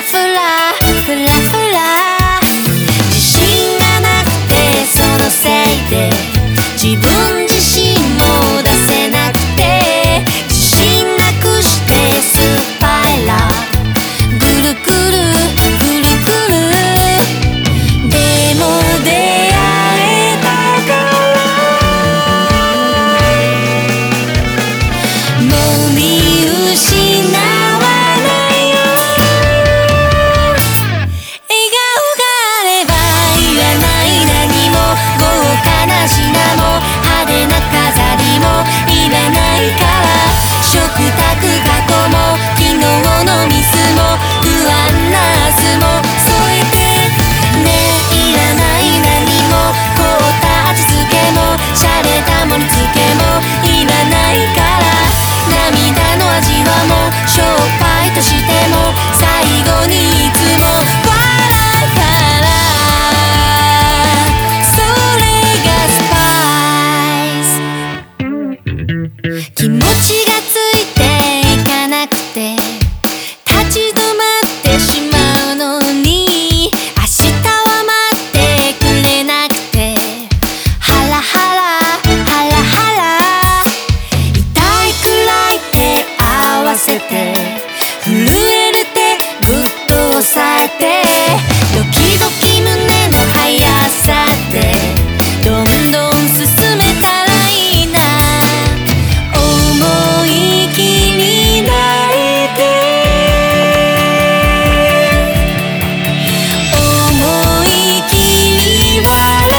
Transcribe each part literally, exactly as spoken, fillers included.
フラフラフラ自信がなくてそのせいで自分自身も出せなくて自信なくしてスパイラーぐるぐるぐるぐるでも出会えたからもう見失わないよ笑顔があればいらない何も豪華な品も派手な飾りもいらないから食卓過去も昨日のミスも不安な明日も添えてねいらない何も凍った味付けも洒落た盛り付けもいらないから涙の味はもうしょっぱいとしても最後にいつも笑ったらそれがスパイス気持ちがついていかなくて立ち止まってしまうのに明日は待ってくれなくてハラハラハラハラ痛いくらい手合わせて震える手ぐっと押さえてドキドキ胸の速さでどんどん進めたらいいな思い切り泣いて思い切り笑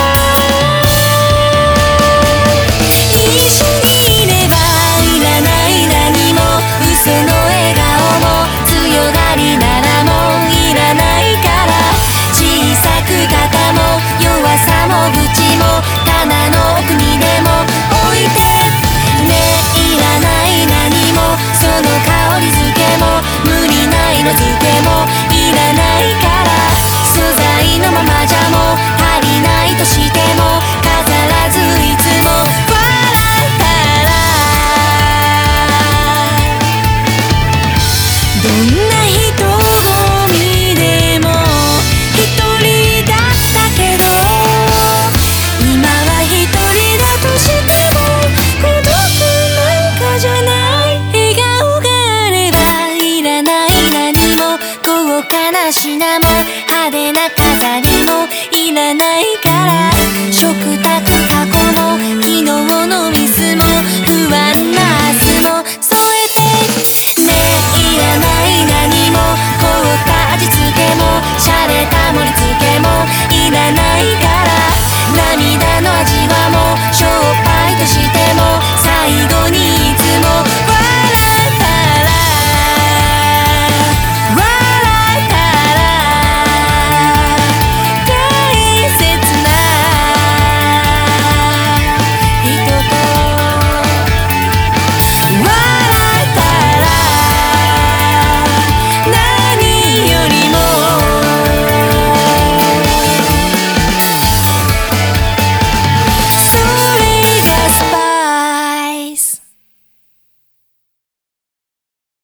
う一緒にいればいらない何も嘘の笑顔も強がりならもういらないから小さく肩も弱さも愚痴も棚の奥にでも置いてねいらない何もその香りづけも無理な色づけもいらないから素材のままじゃもう足りないとしても飾らずいつも笑ったらどんな人混みでも一人だったけど今は一人だとしても孤独なんかじゃない笑顔があればいらない何も豪華な品も派手な飾りもいらないから食卓過去も昨日のミスも不安な朝